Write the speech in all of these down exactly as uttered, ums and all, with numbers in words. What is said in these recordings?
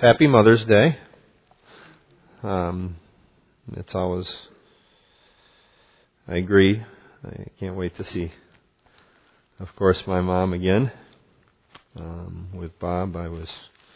happy Mother's Day. Um, it's always, I agree. I can't wait to see, of course, my mom again. Um, with Bob, I was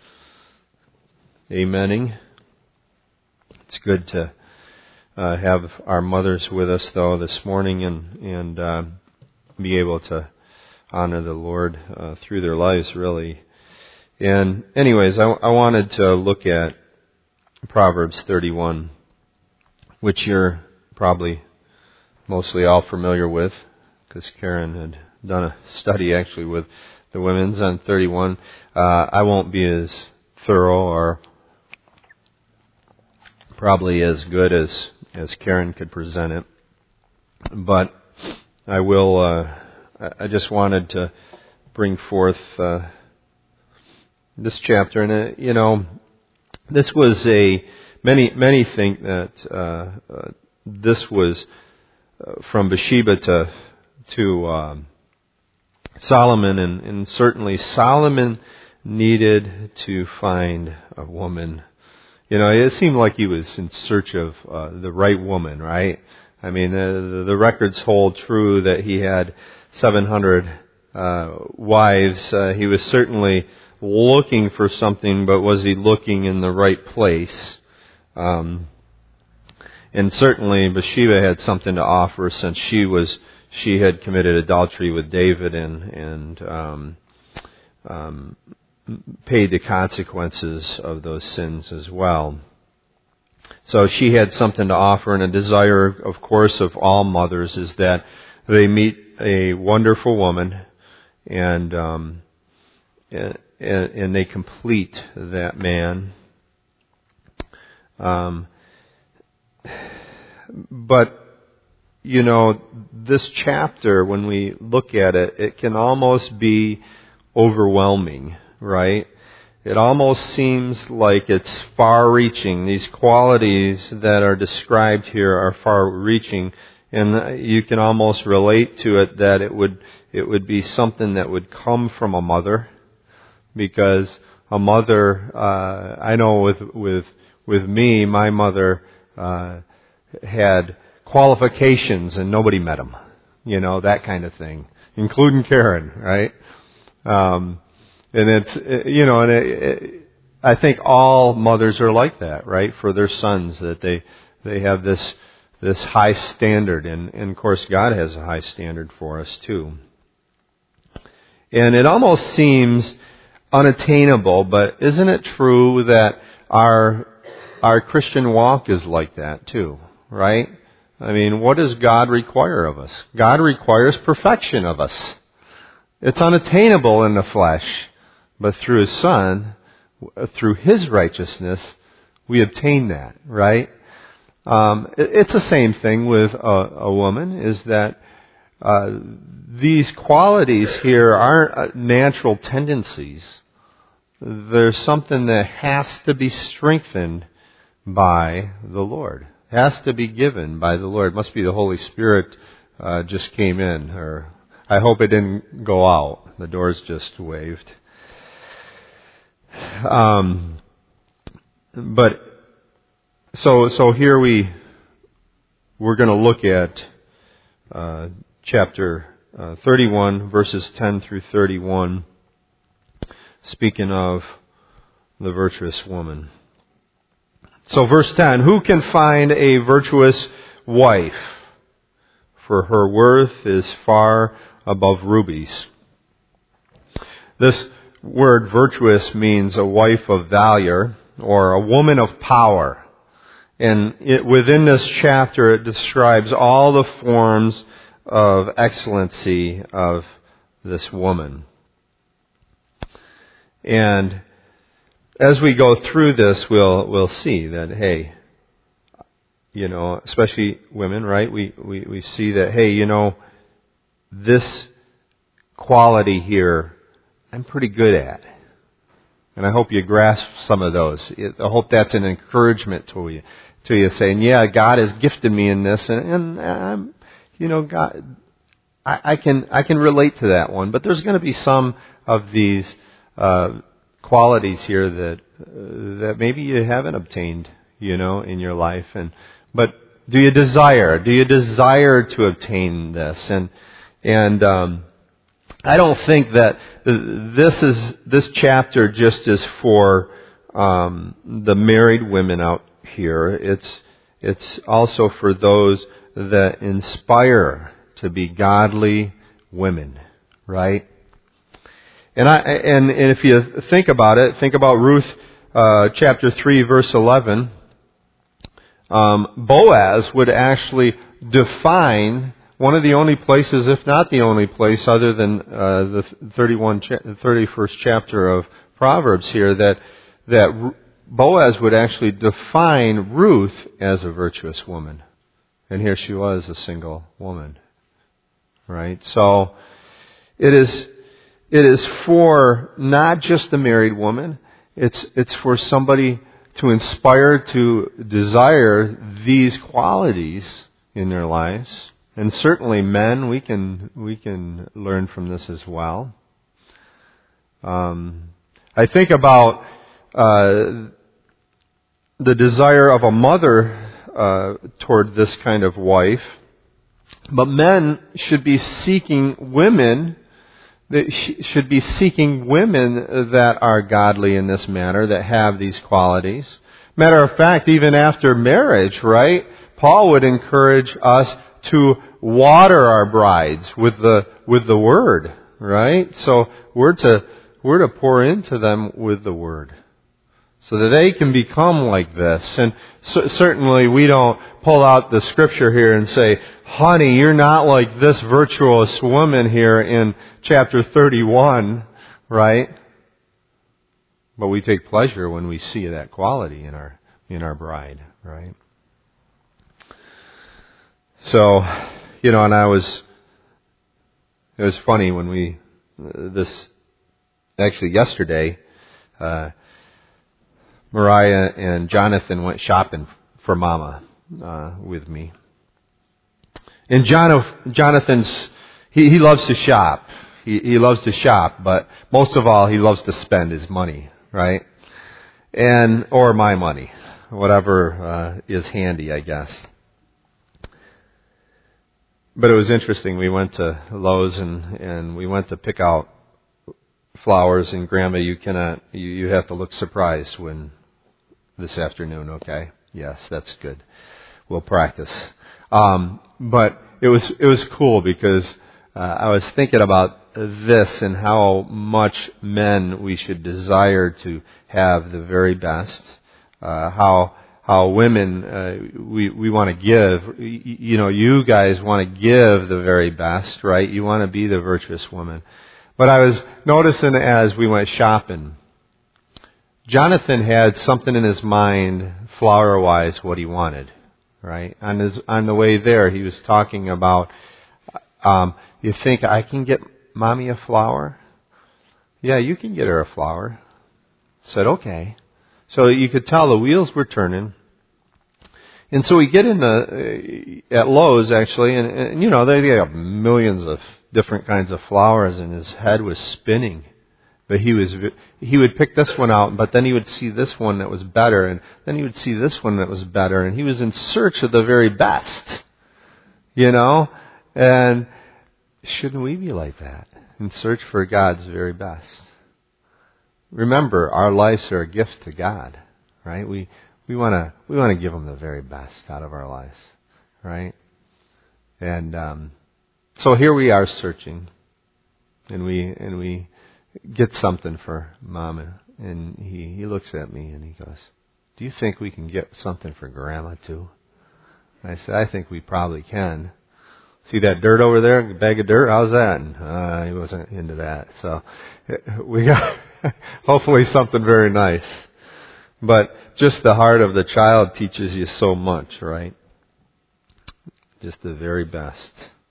amening. It's good to uh, have our mothers with us, though, this morning and, and uh, be able to honor the Lord uh, through their lives, really. And anyways, I, I wanted to look at Proverbs thirty-one, which you're probably mostly all familiar with, because Karen had done a study actually with the women's on thirty-one. Uh, I won't be as thorough or probably as good as, as Karen could present it, but I will, uh, I just wanted to bring forth uh, this chapter, and uh, you know, this was a many many think that uh, uh, this was uh, from Bathsheba to to um, Solomon, and, and certainly Solomon needed to find a woman. You know, it seemed like he was in search of uh, the right woman, right? I mean, uh, the records hold true that he had seven hundred uh, wives. Uh, he was certainly looking for something, but was he looking in the right place? Um, and certainly Bathsheba had something to offer, since she was she had committed adultery with David and and um, um, paid the consequences of those sins as well. So she had something to offer, and a desire, of course, of all mothers is that they meet a wonderful woman and um, and, and they complete that man. Um, but, you know, this chapter, when we look at it, it can almost be overwhelming, right? It almost seems like it's far-reaching. These qualities that are described here are far-reaching, and you can almost relate to it that it would it would be something that would come from a mother. Because a mother, uh, I know with with with me, my mother uh, had qualifications and nobody met them, you know, that kind of thing, including Karen, right? Um, and it's you know, and it, it, I think all mothers are like that, right? For their sons, that they they have this this high standard, and, and of course God has a high standard for us too. And it almost seems unattainable, but isn't it true that our our Christian walk is like that too, right? I mean, what does God require of us? God requires perfection of us. It's unattainable in the flesh, but through His Son, through His righteousness, we obtain that, right? Um, it's the same thing with a, a woman, is that uh, these qualities here aren't natural tendencies. There's something that has to be strengthened by the Lord. Has to be given by the Lord. It must be the Holy Spirit uh, just came in, or I hope it didn't go out. The doors just waved. Um, but so so here we we're going to look at uh, chapter uh, thirty-one, verses ten through thirty-one. Speaking of the virtuous woman. So verse ten, who can find a virtuous wife? For her worth is far above rubies. This word virtuous means a wife of valor or a woman of power. And it, within this chapter it describes all the forms of excellency of this woman. And as we go through this, we'll we'll see that, hey, you know, especially women, right? We, we, we see that, hey, you know, this quality here, I'm pretty good at. And I hope you grasp some of those. I hope that's an encouragement to you, to you saying, yeah, God has gifted me in this, and, and I'm, you know, God, I, I can I can relate to that one. But there's going to be some of these Uh, qualities here that uh, that maybe you haven't obtained, you know, in your life. And but do you desire? Do you desire to obtain this? And and um, I don't think that this is this chapter just is for um, the married women out here. It's it's also for those that inspire to be godly women, right? And I and, and if you think about it, think about Ruth uh, chapter three, verse eleven. Um, Boaz would actually define one of the only places, if not the only place, other than uh, the thirty-one, thirty-first chapter of Proverbs here, that that Boaz would actually define Ruth as a virtuous woman. And here she was, a single woman, right? So it is it is for not just the married woman. It's it's for somebody to inspire to desire these qualities in their lives. And certainly men, we can we can learn from this as well. Um, I think about uh, the desire of a mother uh, toward this kind of wife, but men should be seeking women. They sh- should be seeking women that are godly in this manner, that have these qualities. Matter of fact, even after marriage, right? Paul would encourage us to water our brides with the with the word, right? So we're to we're to pour into them with the word, so that they can become like this. And c- certainly we don't pull out the scripture here and say, "Honey, you're not like this virtuous woman here in chapter thirty-one," right? But we take pleasure when we see that quality in our in our bride, right? So, you know, and I was, it was funny when we, this, actually yesterday, uh, Mariah and Jonathan went shopping for Mama, uh, with me. And Jonathan, Jonathan's, he, he loves to shop. He, he loves to shop, but most of all, he loves to spend his money, right? And, or my money, whatever, uh, is handy, I guess. But it was interesting. We went to Lowe's and, and we went to pick out flowers. And Grandma, you cannot, you, you have to look surprised when this afternoon. Okay, yes, that's good. We'll practice. Um, but it was it was cool because uh, I was thinking about this and how much men we should desire to have the very best. Uh, how. How women, uh, we, we want to give, you, you know, you guys want to give the very best, right? You want to be the virtuous woman. But I was noticing as we went shopping, Jonathan had something in his mind, flower-wise, what he wanted, right? On his, on the way there, he was talking about, um, you think I can get Mommy a flower? Yeah, you can get her a flower. I said, okay. So you could tell the wheels were turning. And so we get in the, uh, at Lowe's actually, and, and you know, they, they have millions of different kinds of flowers, and his head was spinning. But he was, he would pick this one out, but then he would see this one that was better, and then he would see this one that was better, and he was in search of the very best. You know? And shouldn't we be like that? In search for God's very best? Remember, our lives are a gift to God, right? We we want to we want to give Him the very best out of our lives, right? And um, so here we are searching, and we and we get something for Mama, and he he looks at me and he goes, "Do you think we can get something for Grandma too?" And I said, "I think we probably can." See that dirt over there, a bag of dirt? How's that? And uh, he wasn't into that. So we got hopefully something very nice. But just the heart of the child teaches you so much, right? Just the very best.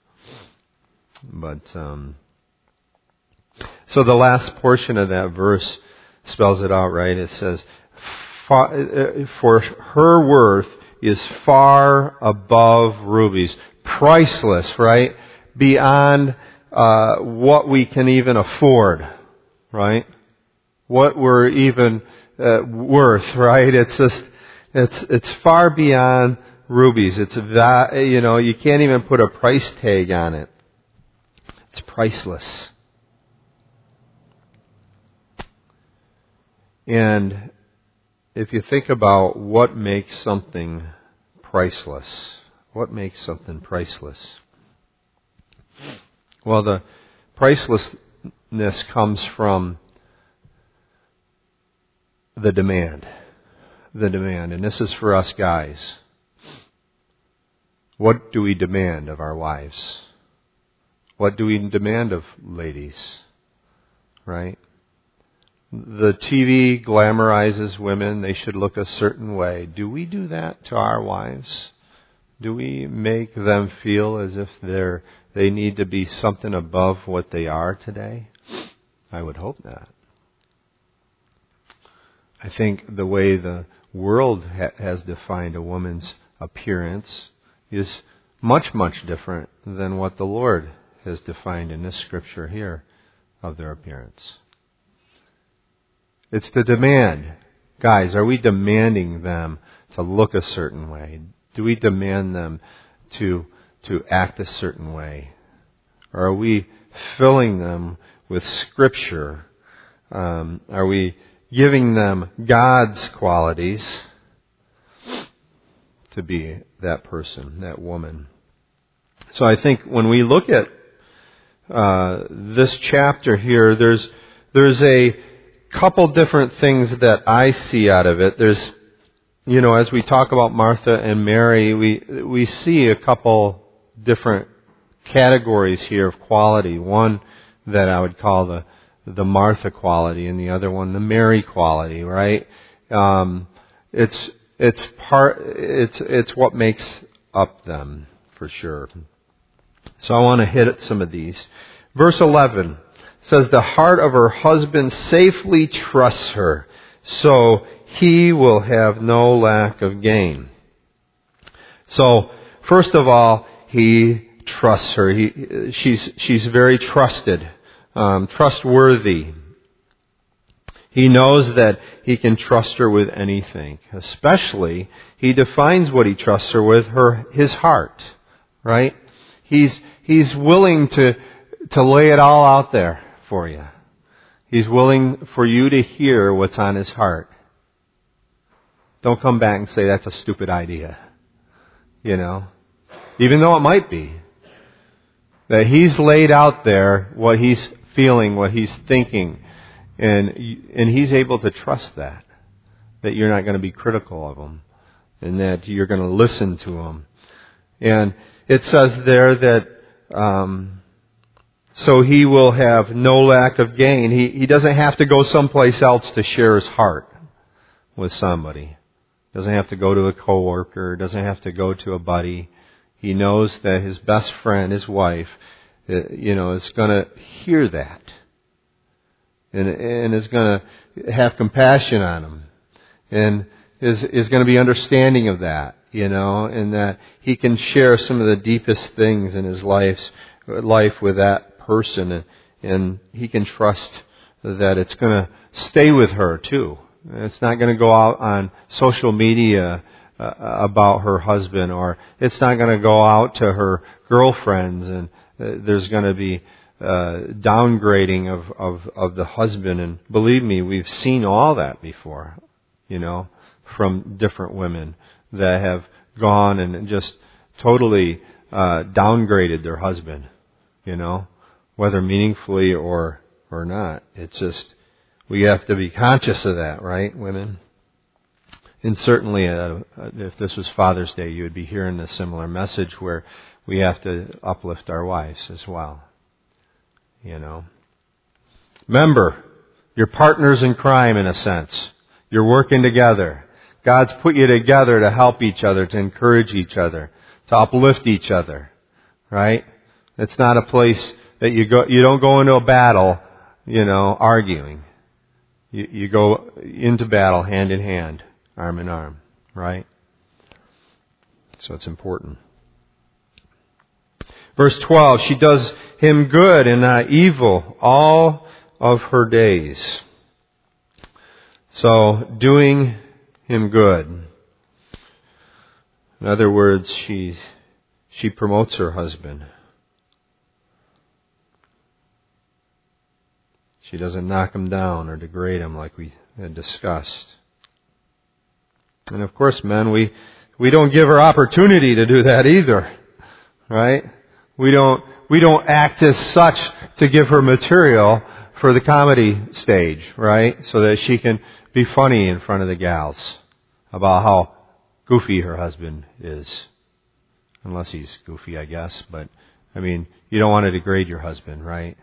But um, so the last portion of that verse spells it out, right? It says, "For her worth is far above rubies." Priceless, right? Beyond uh, what we can even afford, right? what we're even uh, worth, right? It's just, it's it's far beyond rubies. It's va- you know, you can't even put a price tag on it. It's priceless. And if you think about what makes something priceless, what makes something priceless? Well, the pricelessness comes from the demand. The demand. And this is for us guys. What do we demand of our wives? What do we demand of ladies? Right? The T V glamorizes women. They should look a certain way. Do we do that to our wives? Do we make them feel as if they're they need to be something above what they are today? I would hope not. I think the way the world ha- has defined a woman's appearance is much, much different than what the Lord has defined in this scripture here of their appearance. It's the demand. Guys, are we demanding them to look a certain way? Do we demand them to to act a certain way? Or are we filling them with Scripture? Um, are we giving them God's qualities to be that person, that woman? So I think when we look at uh, this chapter here, there's there's a couple different things that I see out of it. There's, you know, as we talk about Martha and Mary, we we see a couple different categories here of quality. One that I would call the the Martha quality, and the other one the Mary quality. Right? Um, it's it's part it's it's what makes up them for sure. So I want to hit at some of these. Verse eleven says, "The heart of her husband safely trusts her, so he will have no lack of gain." So, first of all, he trusts her. He, she's she's very trusted, um, trustworthy. He knows that he can trust her with anything. Especially, he defines what he trusts her with, her his heart. Right? He's he's willing to to lay it all out there for you. He's willing for you to hear what's on his heart. Don't come back and say that's a stupid idea. You know, even though it might be. That he's laid out there what he's feeling, what he's thinking, and and he's able to trust that. That you're not going to be critical of him, and that you're going to listen to him. And it says there that um, so he will have no lack of gain. He he doesn't have to go someplace else to share his heart with somebody. Doesn't have to go to a coworker. Doesn't have to go to a buddy. He knows that his best friend, his wife, you know, is going to hear that, and and is going to have compassion on him, and is is going to be understanding of that, you know, and that he can share some of the deepest things in his life's life with that person, and, and he can trust that it's going to stay with her too. It's not going to go out on social media uh, about her husband, or it's not going to go out to her girlfriends, and uh, there's going to be uh, downgrading of, of, of the husband. And believe me, we've seen all that before, you know, from different women that have gone and just totally uh, downgraded their husband, you know, whether meaningfully or or not. It's just, we have to be conscious of that, right, women? And certainly, uh, if this was Father's Day, you would be hearing a similar message where we have to uplift our wives as well. You know. Remember, you're partners in crime in a sense. You're working together. God's put you together to help each other, to encourage each other, to uplift each other. Right? It's not a place that you go. You don't go into a battle, you know, arguing. You, you go into battle hand in hand, arm in arm, right? So it's important. Verse twelve, she does him good and not evil all of her days. So, doing him good. In other words, she, she promotes her husband. She doesn't knock him down or degrade him like we had discussed. And of course, men, we, we don't give her opportunity to do that either. Right? We don't, we don't act as such to give her material for the comedy stage, right? So that she can be funny in front of the gals about how goofy her husband is. Unless he's goofy, I guess. But, I mean, you don't want to degrade your husband, right?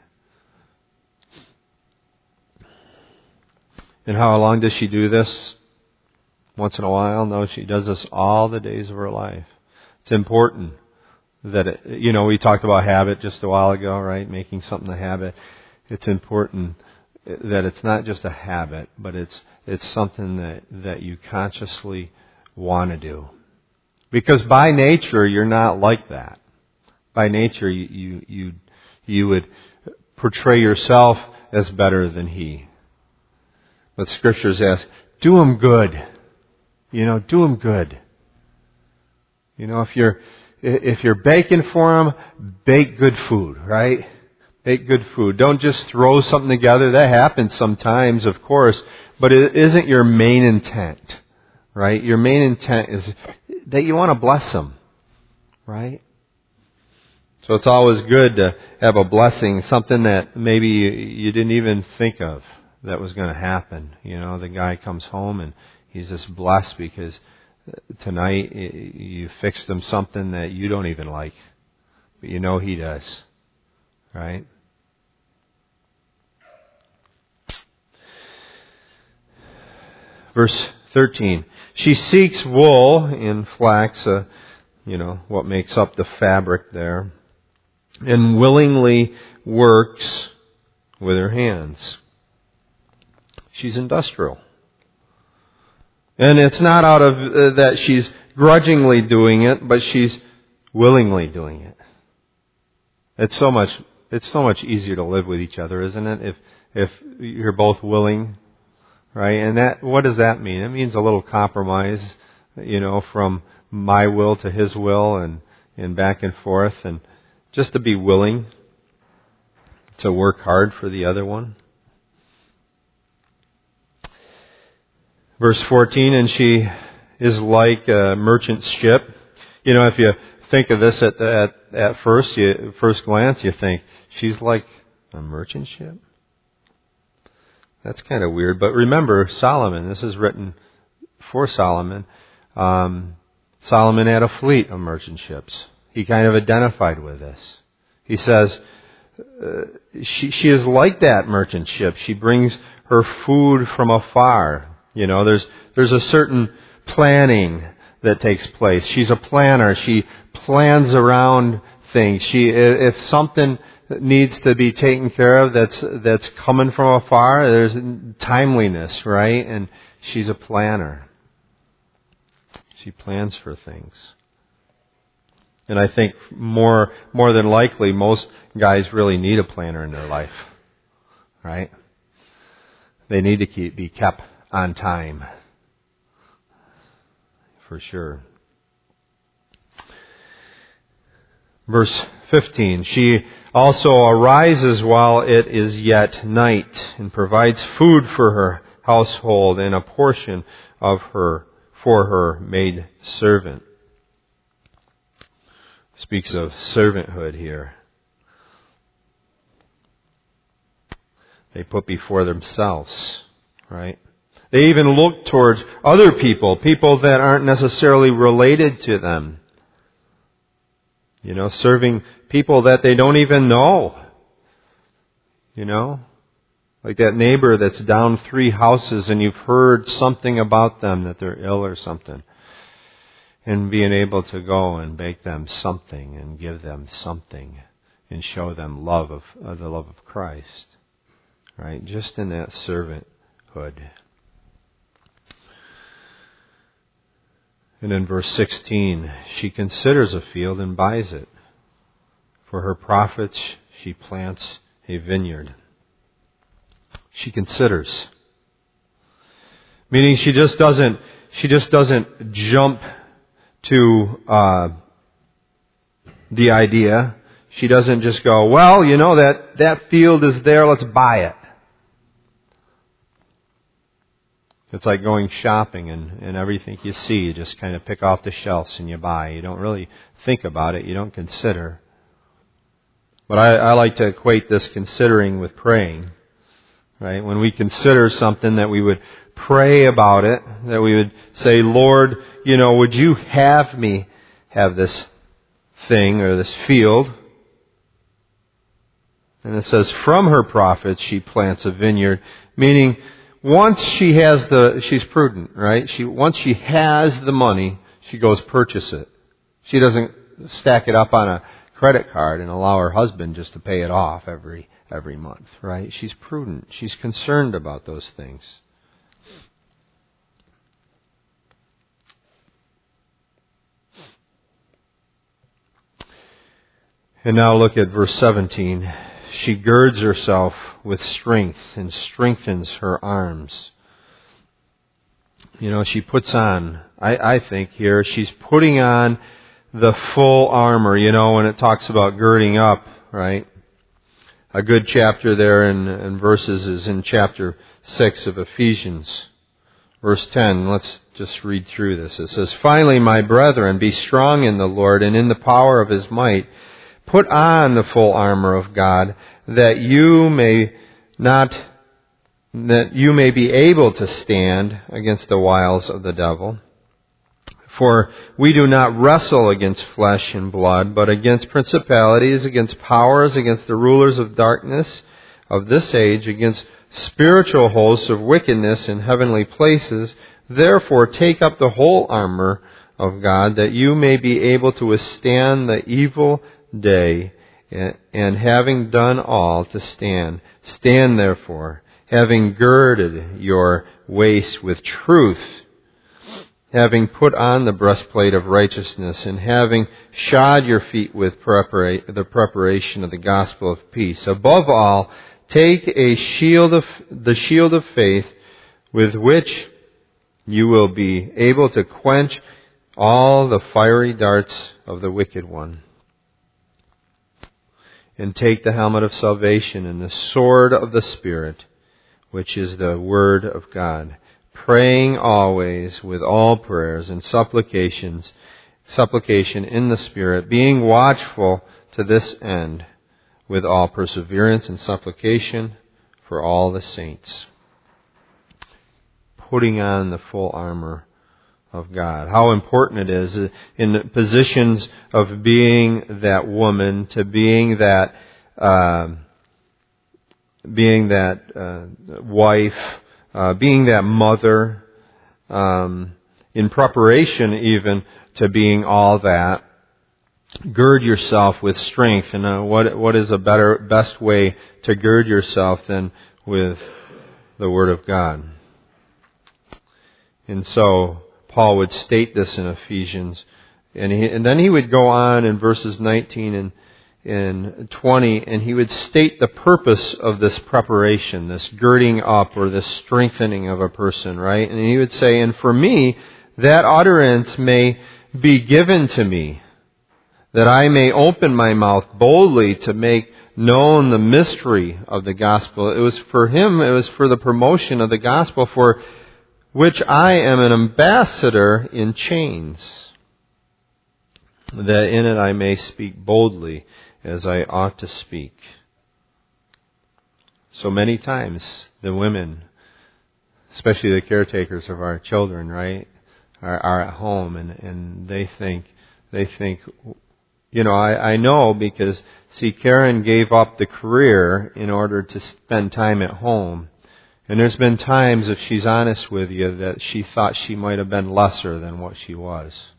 And how long does she do this? Once in a while? No, she does this all the days of her life. It's important that, it, you know, we talked about habit just a while ago, right? Making something a habit. It's important that it's not just a habit, but it's it's something that, that you consciously want to do. Because by nature, you're not like that. By nature, you you you, you would portray yourself as better than he. But Scriptures ask, do him good. You know, do him good. You know, if you're if you're baking for him, bake good food, right? Bake good food. Don't just throw something together. That happens sometimes, of course, but it isn't your main intent, right? Your main intent is that you want to bless him, right? So it's always good to have a blessing, something that maybe you didn't even think of that was going to happen. You know, the guy comes home and he's just blessed because tonight you fixed him something that you don't even like, but you know he does, right? Verse thirteen. She seeks wool in flax, uh, you know, what makes up the fabric there, and willingly works with her hands. She's industrial. And it's not out of uh, that she's grudgingly doing it, but she's willingly doing it. It's so much it's so much easier to live with each other, isn't it? If if you're both willing, right? And that what does that mean? It means a little compromise, you know, from my will to his will and, and back and forth, and just to be willing to work hard for the other one. Verse fourteen, and she is like a merchant ship. You know, if you think of this at at, at first, you, first glance, you think, she's like a merchant ship? That's kind of weird. But remember, Solomon, this is written for Solomon. Um, Solomon had a fleet of merchant ships. He kind of identified with this. He says, uh, she, she is like that merchant ship. She brings her food from afar. You know, there's there's a certain planning that takes place. She's a planner. She plans around things. She, if something needs to be taken care of that's that's coming from afar, there's timeliness, right? And she's a planner. She plans for things. And I think more more than likely, most guys really need a planner in their life, right? They need to keep, be kept on time, for sure. Verse fifteen, she also arises while it is yet night and provides food for her household and a portion of her for her maid servant. Speaks of servanthood here. They put before themselves, right? They even look towards other people, people that aren't necessarily related to them. You know, serving people that they don't even know. You know? Like that neighbor that's down three houses and you've heard something about them, that they're ill or something. And being able to go and bake them something and give them something and show them love of uh, the love of Christ. Right? Just in that servanthood. And in verse sixteen, she considers a field and buys it. For her profits, she plants a vineyard. She considers. Meaning she just doesn't, she just doesn't jump to uh, the idea. She doesn't just go, well, you know, that, that field is there, let's buy it. It's like going shopping and, and everything you see, you just kind of pick off the shelves and you buy. You don't really think about it, you don't consider. But I, I like to equate this considering with praying. Right? When we consider something, that we would pray about it, that we would say, Lord, you know, would you have me have this thing or this field? And it says, from her profits she plants a vineyard, meaning once she has the, she's prudent, right? She, once she has the money, she goes purchase it. She doesn't stack it up on a credit card and allow her husband just to pay it off every, every month, right? She's prudent. She's concerned about those things. And now look at verse seventeen. She girds herself with strength and strengthens her arms. You know, she puts on, I, I think here, she's putting on the full armor, you know, when it talks about girding up, right? A good chapter there in, in verses is in chapter six of Ephesians. Verse ten, let's just read through this. It says, finally, my brethren, be strong in the Lord and in the power of His might. Put on the full armor of God, that you may not, that you may be able to stand against the wiles of the devil. For we do not wrestle against flesh and blood, but against principalities, against powers, against the rulers of darkness of this age, against spiritual hosts of wickedness in heavenly places. Therefore take up the whole armor of God, that you may be able to withstand the evil day, and having done all, to stand. Stand therefore, having girded your waist with truth, having put on the breastplate of righteousness, and having shod your feet with prepara- the preparation of the gospel of peace. Above all, take a shield of the shield of faith, with which you will be able to quench all the fiery darts of the wicked one. And take the helmet of salvation and the sword of the Spirit, which is the Word of God, praying always with all prayers and supplications, supplication in the Spirit, being watchful to this end, with all perseverance and supplication for all the saints. Putting on the full armor of God. How important it is in positions of being that woman, to being that uh, being that uh, wife, uh, being that mother, um, in preparation even to being all that. Gird yourself with strength. And uh, what what is a better, best way to gird yourself than with the Word of God? And so Paul would state this in Ephesians, and, he, and then he would go on in verses nineteen and, and twenty, and he would state the purpose of this preparation, this girding up or this strengthening of a person, right? And he would say, and for me, that utterance may be given to me, that I may open my mouth boldly to make known the mystery of the gospel. It was for him, it was for the promotion of the gospel, for which I am an ambassador in chains, that in it I may speak boldly as I ought to speak. So many times the women, especially the caretakers of our children, right, are, are at home and, and they think, they think, you know, I, I know because, see, Karen gave up the career in order to spend time at home. And there's been times, if she's honest with you, that she thought she might have been lesser than what she was.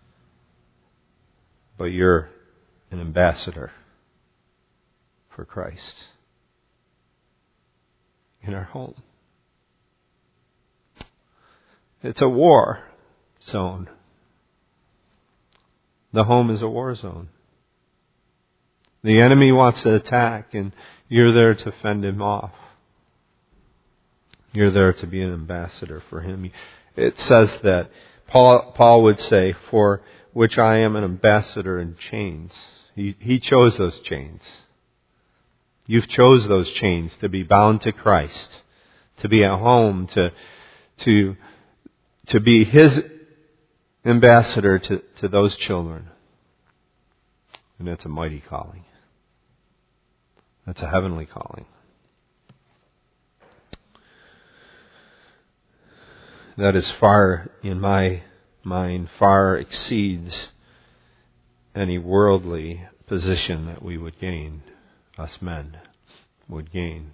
But you're an ambassador for Christ in our home. It's a war zone. The home is a war zone. The enemy wants to attack, and you're there to fend him off. You're there to be an ambassador for Him. It says that Paul, Paul would say, for which I am an ambassador in chains. He, he chose those chains. You've chose those chains to be bound to Christ, to be at home, to, to, to be His ambassador to, to those children. And that's a mighty calling. That's a heavenly calling. That is far, in my mind, far exceeds any worldly position that we would gain, us men would gain.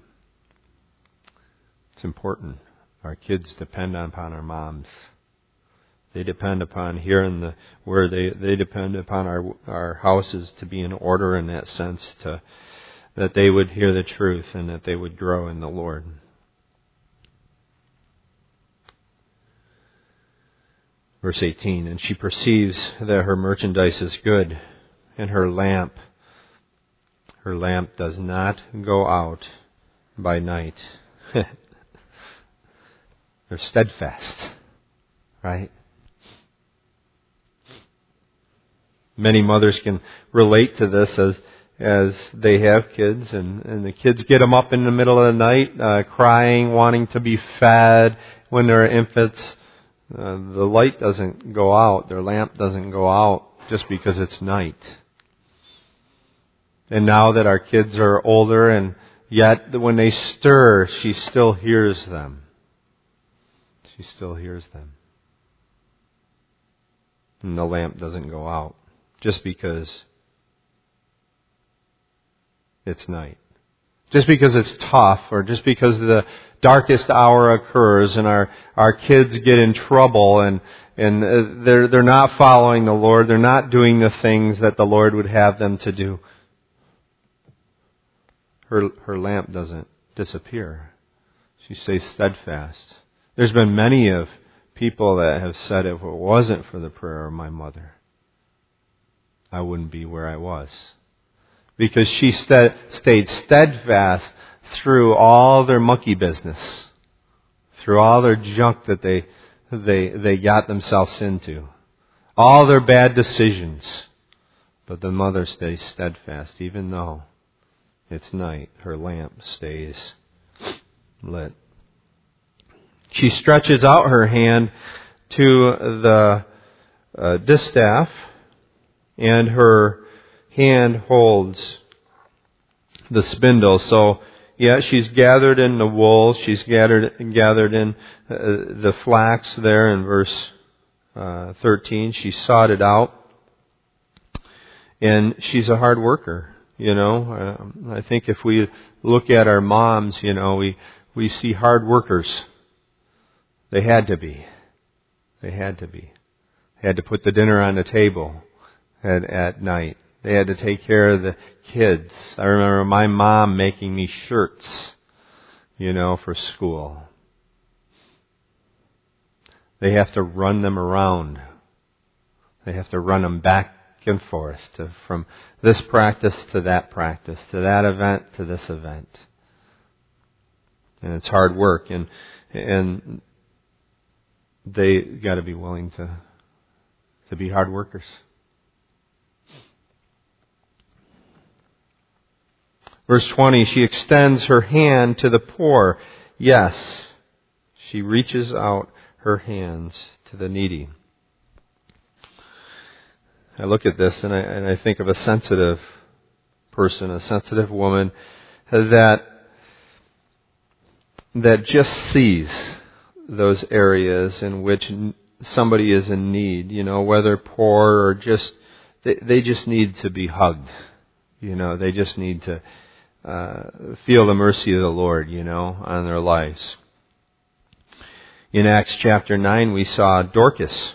It's important. Our kids depend upon our moms. They depend upon here in the where they they depend upon our our houses to be in order in that sense, to that they would hear the truth and that they would grow in the Lord. Verse eighteen, and she perceives that her merchandise is good, and her lamp, her lamp does not go out by night. They're steadfast, right? Many mothers can relate to this as as they have kids, and, and the kids get them up in the middle of the night, uh, crying, wanting to be fed when they're infants. Uh, the light doesn't go out, their lamp doesn't go out just because it's night. And now that our kids are older, and yet when they stir, she still hears them. She still hears them. And the lamp doesn't go out just because it's night. Just because it's tough, or just because the darkest hour occurs and our, our kids get in trouble and, and they're, they're not following the Lord, they're not doing the things that the Lord would have them to do. Her, her lamp doesn't disappear. She stays steadfast. There's been many of people that have said, if it wasn't for the prayer of my mother, I wouldn't be where I was. Because she st- stayed steadfast through all their monkey business, through all their junk that they they they got themselves into, all their bad decisions. But the mother stays steadfast, even though it's night. Her lamp stays lit. She stretches out her hand to the uh, distaff, and her hand holds the spindle. So, yeah, she's gathered in the wool. She's gathered gathered in uh, the flax there in verse uh, thirteen. She sought it out, and she's a hard worker. You know, um, I think if we look at our moms, you know, we we see hard workers. They had to be. They had to be. They had to put the dinner on the table at at night. They had to take care of the kids. I remember my mom making me shirts, you know, for school. They have to run them around. They have to run them back and forth to, from this practice to that practice, to that event to this event. And it's hard work, and and they got to be willing to to be hard workers. Verse twenty, she extends her hand to the poor. Yes, she reaches out her hands to the needy. I look at this and I, and I think of a sensitive person, a sensitive woman that that just sees those areas in which somebody is in need, you know, whether poor or just, they, they just need to be hugged. You know, they just need to Uh, feel the mercy of the Lord, you know, on their lives. In Acts chapter nine, we saw Dorcas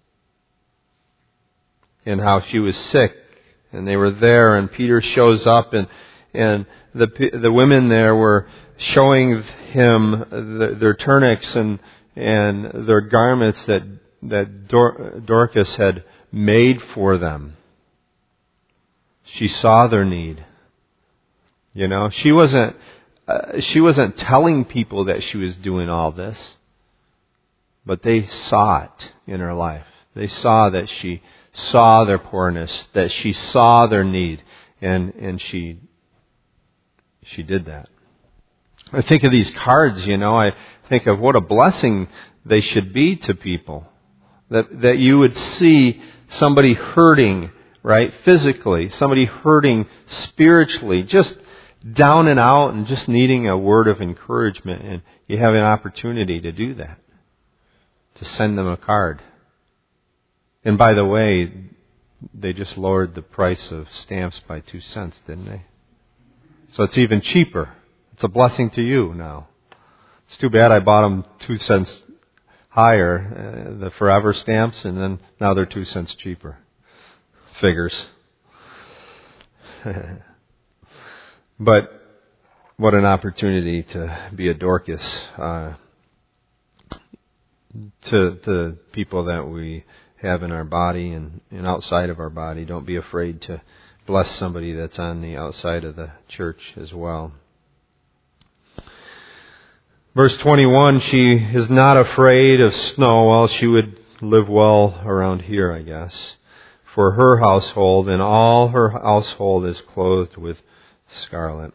and how she was sick, and they were there, and Peter shows up, and and the the women there were showing him the, their tunics and and their garments that that Dor- Dorcas had made for them. She saw their need. You know, she wasn't uh, she wasn't telling people that she was doing all this, but they saw it in her life. They saw that she saw their poorness, that she saw their need, and, and she, she did that. I think of these cards, you know, I think of what a blessing they should be to people. That, that you would see somebody hurting, right, physically, somebody hurting spiritually, just down and out and just needing a word of encouragement, and you have an opportunity to do that, to send them a card. And by the way, they just lowered the price of stamps by two cents, didn't they? So it's even cheaper. It's a blessing to you now. It's too bad I bought them two cents higher, uh, the forever stamps, and then now they're two cents cheaper. Figures. But what an opportunity to be a Dorcas uh, to to people that we have in our body and, and outside of our body. Don't be afraid to bless somebody that's on the outside of the church as well. Verse twenty-one, she is not afraid of snow. Well, she would live well around here, I guess. For her household, and all her household is clothed with scarlet.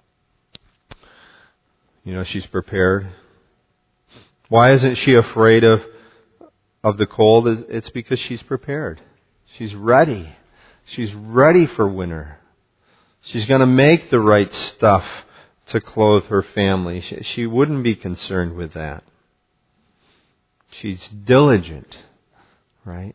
You know, she's prepared. Why isn't she afraid of, of the cold? It's because she's prepared. She's ready. She's ready for winter. She's going to make the right stuff to clothe her family. She, she wouldn't be concerned with that. She's diligent, right?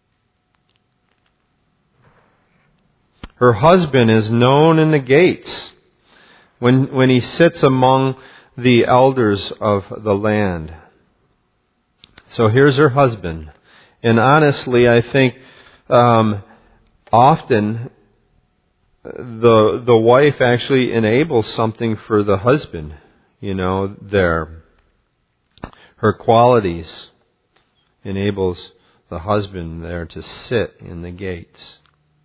Her husband is known in the gates when, when he sits among the elders of the land. So here's her husband. And honestly, I think um, often the the wife actually enables something for the husband, you know, there. Her qualities enables the husband there to sit in the gates.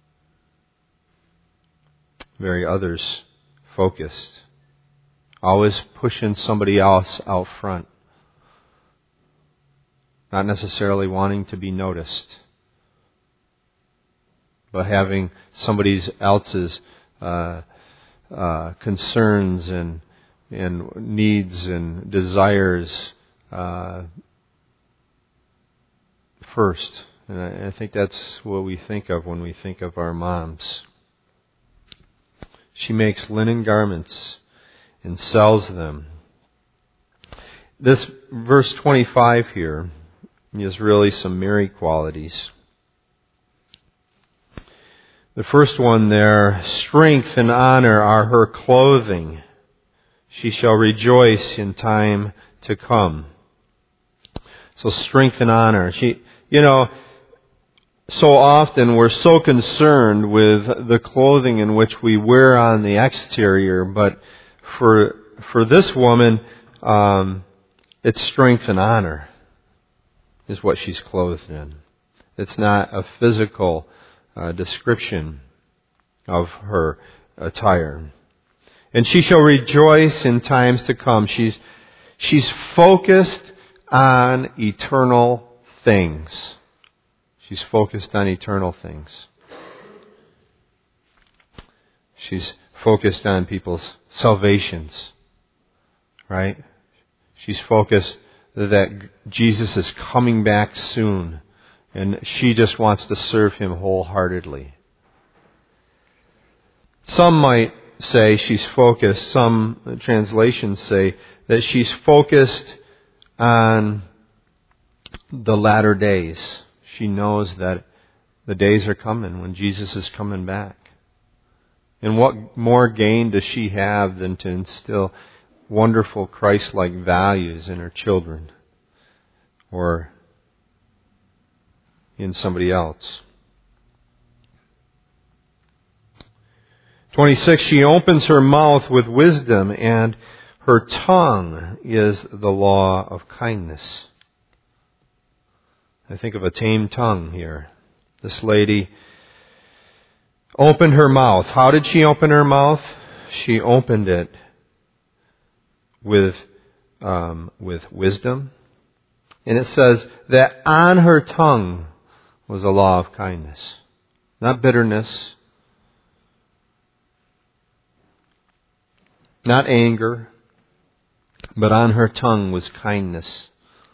Very others focused. Always pushing somebody else out front. Not necessarily wanting to be noticed, but having somebody else's uh, uh, concerns and and needs and desires uh, first. And I, I think that's what we think of when we think of our moms. She makes linen garments and sells them. This verse twenty-five here is really some Mary qualities. The first one there, strength and honor are her clothing. She shall rejoice in time to come. So strength and honor. She, you know, so often we're so concerned with the clothing in which we wear on the exterior, but for for this woman, um, it's strength and honor is what she's clothed in. It's not a physical uh, description of her attire. And she shall rejoice in times to come. She's she's focused on eternal things. She's focused on eternal things. She's focused on people's salvations, right? She's focused that Jesus is coming back soon, and she just wants to serve Him wholeheartedly. Some might say she's focused, some translations say that she's focused on the latter days. She knows that the days are coming when Jesus is coming back. And what more gain does she have than to instill wonderful Christ-like values in her children or in somebody else? twenty-six, she opens her mouth with wisdom, and her tongue is the law of kindness. I think of a tame tongue here. This lady opened her mouth. How did she open her mouth? She opened it with um, with wisdom. And it says that on her tongue was a law of kindness. Not bitterness. Not anger. But on her tongue was kindness.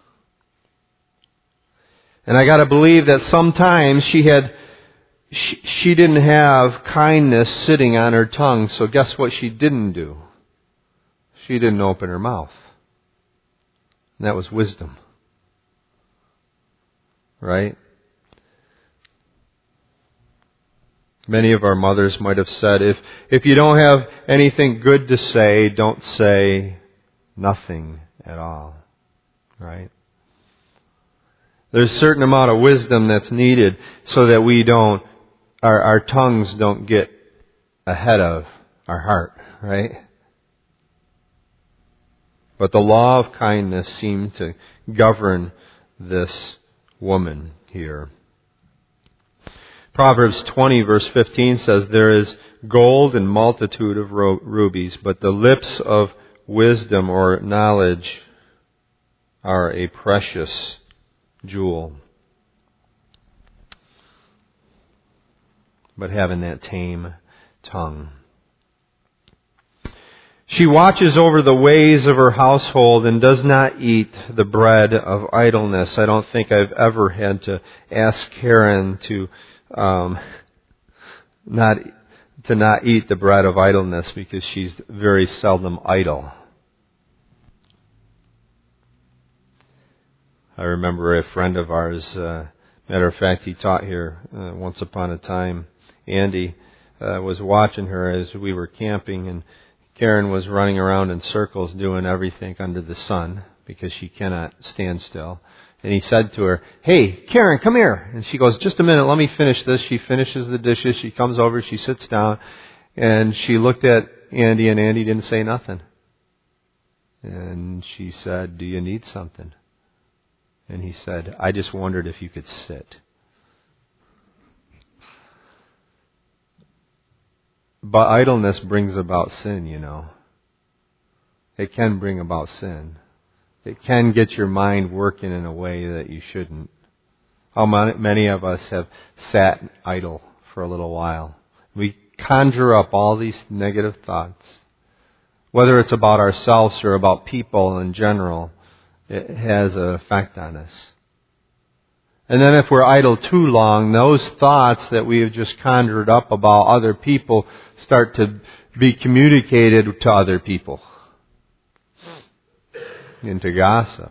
And I got to believe that sometimes she had, she, she didn't have kindness sitting on her tongue. So guess what she didn't do? She didn't open her mouth. And that was wisdom. Right? Many of our mothers might have said, if, if you don't have anything good to say, don't say nothing at all. Right? There's a certain amount of wisdom that's needed so that we don't, our, our tongues don't get ahead of our heart. Right? But the law of kindness seemed to govern this woman here. Proverbs twenty verse fifteen says, there is gold and multitude of ro- rubies, but the lips of wisdom or knowledge are a precious jewel. But having that tame tongue. She watches over the ways of her household and does not eat the bread of idleness. I don't think I've ever had to ask Karen to um, not to not eat the bread of idleness because she's very seldom idle. I remember a friend of ours, uh, matter of fact, he taught here uh, once upon a time. Andy uh, was watching her as we were camping, and Karen was running around in circles doing everything under the sun because she cannot stand still. And he said to her, "Hey, Karen, come here." And she goes, "Just a minute, let me finish this." She finishes the dishes. She comes over, she sits down, and she looked at Andy, and Andy didn't say nothing. And she said, "Do you need something?" And he said, "I just wondered if you could sit." But idleness brings about sin, you know. It can bring about sin. It can get your mind working in a way that you shouldn't. How many of us have sat idle for a little while? We conjure up all these negative thoughts. Whether it's about ourselves or about people in general, it has an effect on us. And then if we're idle too long, those thoughts that we have just conjured up about other people start to be communicated to other people. Into gossip.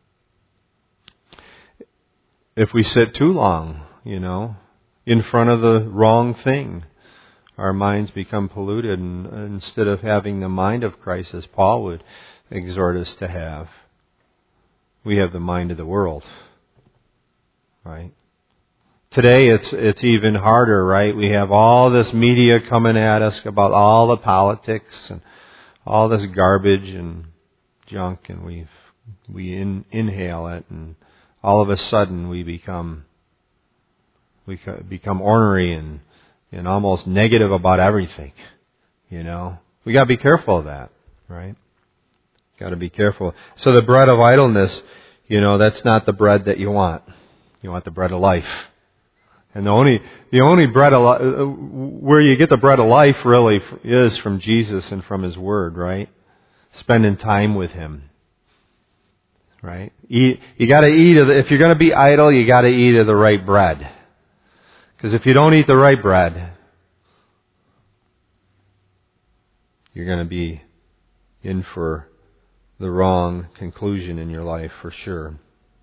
If we sit too long, you know, in front of the wrong thing, our minds become polluted, and instead of having the mind of Christ, as Paul would exhort us to have, we have the mind of the world. Right? Today it's it's even harder, right? We have all this media coming at us about all the politics and all this garbage and junk, and we we in, inhale it, and all of a sudden we become we become ornery and and almost negative about everything. You know, we got to be careful of that, right? Got to be careful. So the bread of idleness, you know, that's not the bread that you want. You want the bread of life. And the only the only bread of li- where you get the bread of life really is from Jesus and from His Word, right? Spending time with Him, right? Eat, you got to eat of the, if you're going to be idle, you got to eat of the right bread. Because if you don't eat the right bread, you're going to be in for the wrong conclusion in your life for sure.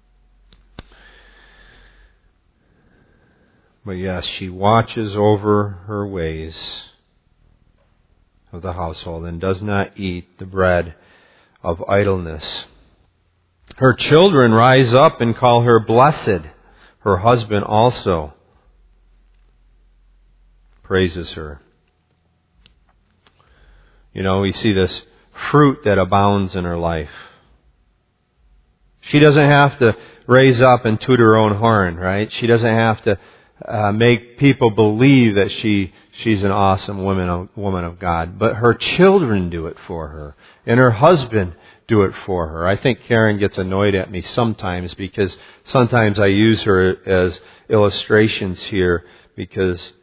But yes, she watches over her ways of the household and does not eat the bread of idleness. Her children rise up and call her blessed. Her husband also praises her. You know, we see this fruit that abounds in her life. She doesn't have to raise up and toot her own horn, right? She doesn't have to uh, make people believe that she she's an awesome woman of, woman of God. But her children do it for her, and her husband do it for her. I think Karen gets annoyed at me sometimes because sometimes I use her as illustrations here because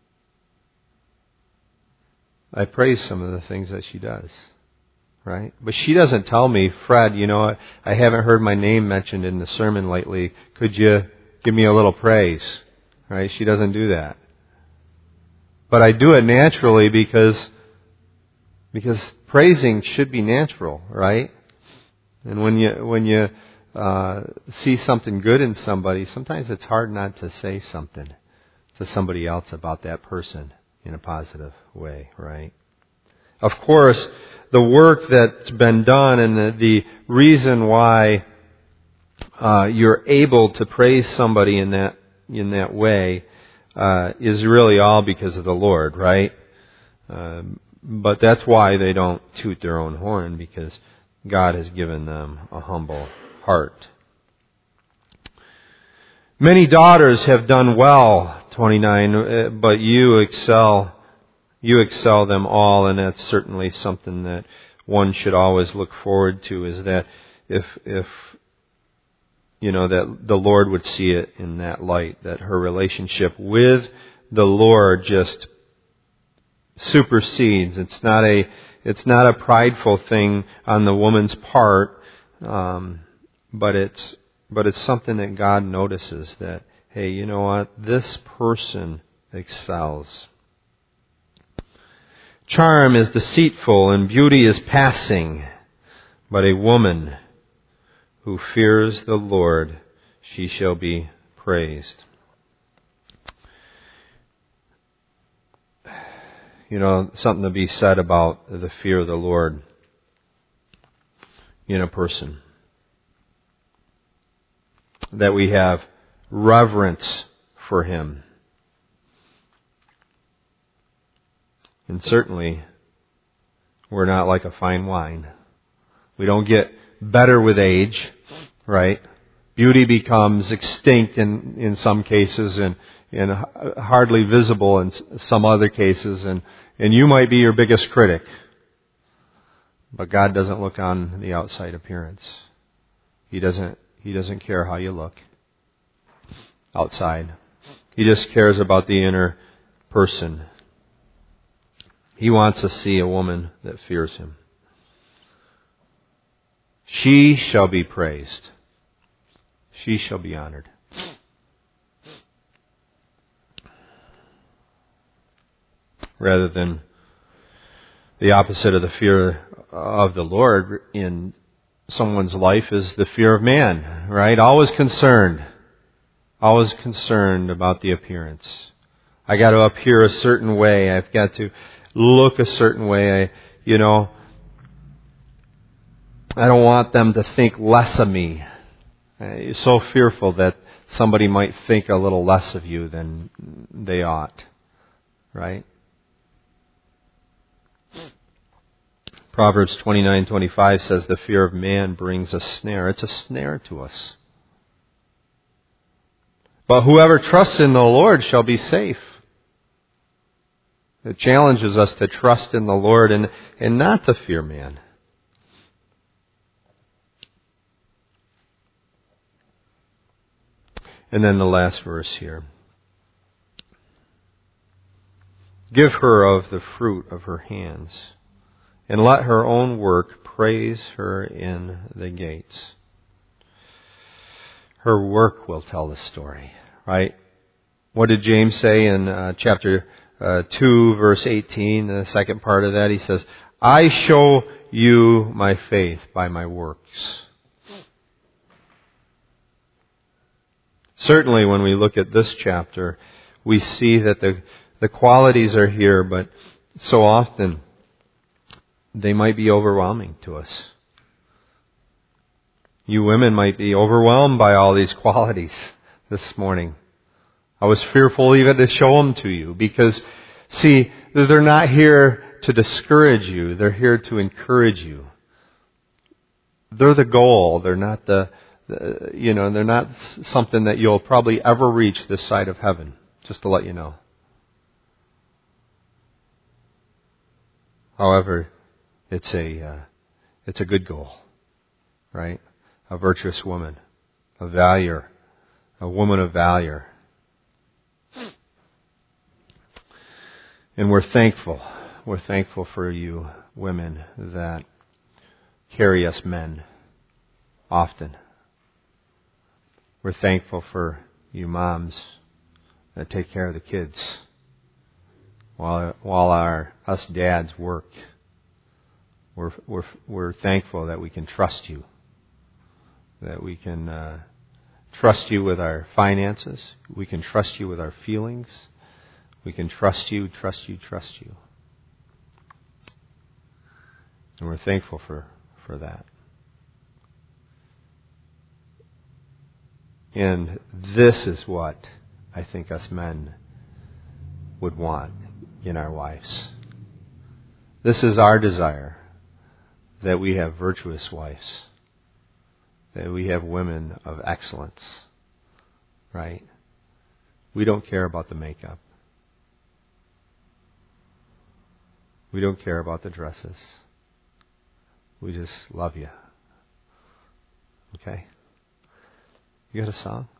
I praise some of the things that she does. Right? But she doesn't tell me, Fred, you know, I haven't heard my name mentioned in the sermon lately. Could you give me a little praise? Right? She doesn't do that. But I do it naturally because, because praising should be natural, right? And when you, when you, uh, see something good in somebody, sometimes it's hard not to say something to somebody else about that person in a positive way, right? Of course, the work that's been done and the, the reason why uh, you're able to praise somebody in that in that way uh, is really all because of the Lord, right? Um, but that's why they don't toot their own horn, because God has given them a humble heart. Many daughters have done well, twenty-nine, but you excel. You excel them all, and that's certainly something that one should always look forward to, is that if, if, you know, that the Lord would see it in that light, that her relationship with the Lord just supersedes. It's not a, it's not a prideful thing on the woman's part, um, but it's, but it's something that God notices, that, hey, you know what, this person excels. Charm is deceitful and beauty is passing, but a woman who fears the Lord, she shall be praised. You know, something to be said about the fear of the Lord in a person. That we have reverence for Him. And certainly, we're not like a fine wine. We don't get better with age, right? Beauty becomes extinct in, in some cases and, and hardly visible in some other cases. And, and you might be your biggest critic. But God doesn't look on the outside appearance. He doesn't, He doesn't care how you look outside. He just cares about the inner person. He wants to see a woman that fears Him. She shall be praised. She shall be honored. Rather than the opposite of the fear of the Lord in someone's life is the fear of man, right? Always concerned. Always concerned about the appearance. I got to appear a certain way. I've got to look a certain way. I, you know, I don't want them to think less of me. You're so fearful that somebody might think a little less of you than they ought. Right? Proverbs twenty-nine twenty-five says the fear of man brings a snare. It's a snare to us. But whoever trusts in the Lord shall be safe. It challenges us to trust in the Lord and, and not to fear man. And then the last verse here. Give her of the fruit of her hands, and let her own work praise her in the gates. Her work will tell the story, right? What did James say in uh, chapter uh, two, verse eighteen, the second part of that? He says, I show you my faith by my works. Certainly when we look at this chapter, we see that the, the qualities are here, but so often they might be overwhelming to us. You women might be overwhelmed by all these qualities this morning. I was fearful even to show them to you because, see, they're not here to discourage you. They're here to encourage you. They're the goal. They're not the, the you know, they're not something that you'll probably ever reach this side of heaven. Just to let you know. However, it's a uh, it's a good goal, right? A virtuous woman, a valor, a woman of valor. And we're thankful. We're thankful for you women that carry us men often. We're thankful for you moms that take care of the kids while while our us dads work. We're we're we're thankful that we can trust you, that we can uh, trust you with our finances. We can trust you with our feelings. We can trust you, trust you, trust you. And we're thankful for, for that. And this is what I think us men would want in our wives. This is our desire, that we have virtuous wives, that we have women of excellence, right? We don't care about the makeup. We don't care about the dresses. We just love you. Okay? You got a song?